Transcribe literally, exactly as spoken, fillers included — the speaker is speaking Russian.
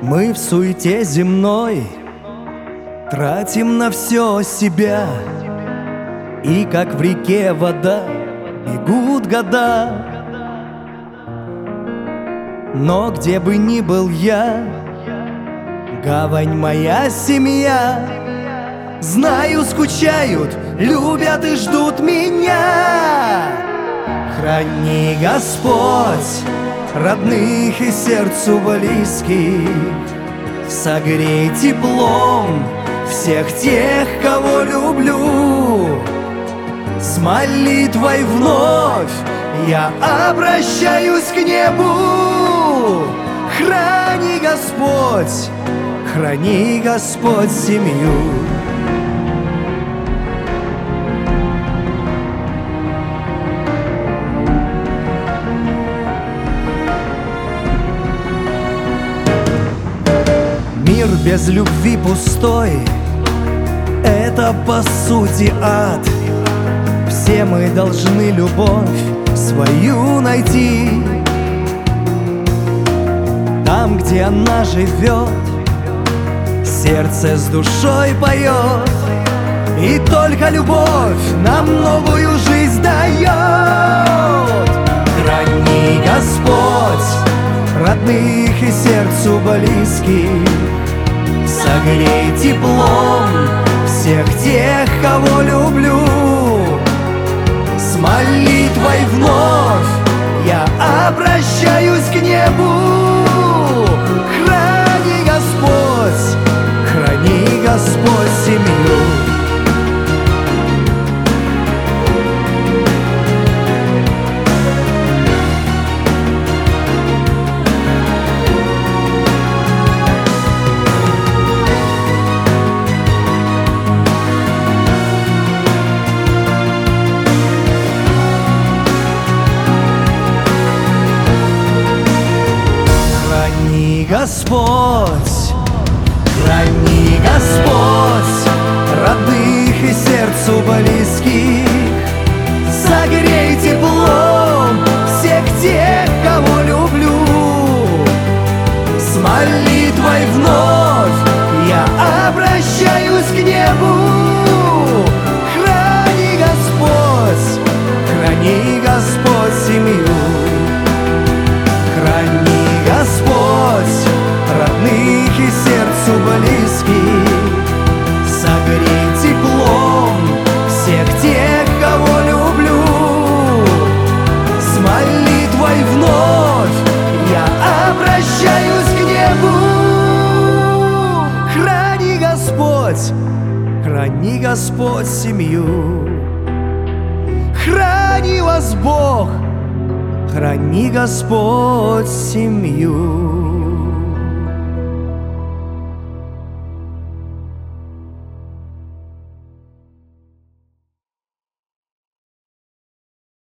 Мы в суете земной тратим на все себя, и как в реке вода бегут года. Но где бы ни был я, гавань моя семья. Знаю, скучают, любят и ждут меня. Храни, Господь, родных и сердцу близких, согрей теплом всех тех, кого люблю. С молитвой вновь я обращаюсь к небу. Храни, Господь, храни, Господь, семью. Мир без любви пустой — это по сути ад. Все мы должны любовь свою найти. Там, где она живет, сердце с душой поет, и только любовь нам новую жизнь дает. Храни, Господь, родных и сердцу близких, согрей теплом всех тех, кого люблю. С молитвой вновь я обращаюсь к небу. Храни, Господь, храни, Господь, семью. Господь, храни, Господь, родных и сердцу близких, согрей теплом всех тех, кого люблю. С молитвой вновь я обращаюсь к небу. Храни, Господь, храни, Господь, семью. Храни, Господь, родных и сердцу близких, согрей теплом всех тех, кого люблю. С молитвой вновь я обращаюсь к небу. Храни, Господь, храни, Господь, семью. Храни вас Бог, храни, Господь, семью.